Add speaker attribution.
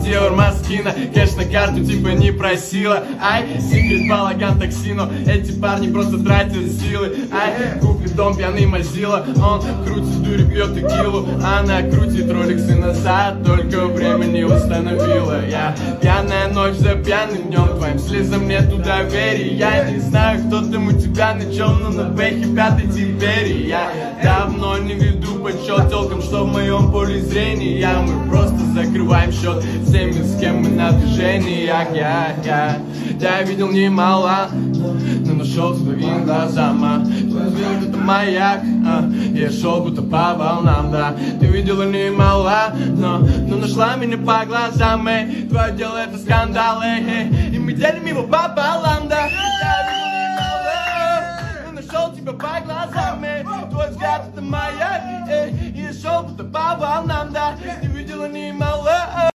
Speaker 1: Диор Маскина, кэш на карту типа не просила. Ай, секрет, балаган, токсину, эти парни просто тратят силы. Ай, купит дом, пьяный мазила, он крутит в дуре, пьет текилу. Она крутит роликсы назад, только время не восстановила. Я пьяная ночь за пьяным днем, твоим слезам нету доверия. Я не знаю, кто там у тебя на чем, но на бэхе пятый теперь. Я давно не веду подсчет толком, что в моем поле зрения. Мы просто закрываем счет всеми, с кем мы на движениях. Я видел немало, но нашел с твоими глазами. Это маяк, я шел будто по волнам, да. Ты видела немало, но нашла меня по глазам, эй. Твое дело это скандал, эй, и мы делим его пополам, да. Я видел немало, но нашел тебя по глазам, эй. Твой взгляд это маяк, эй, и я шел будто по волнам, да. Ты видела немало.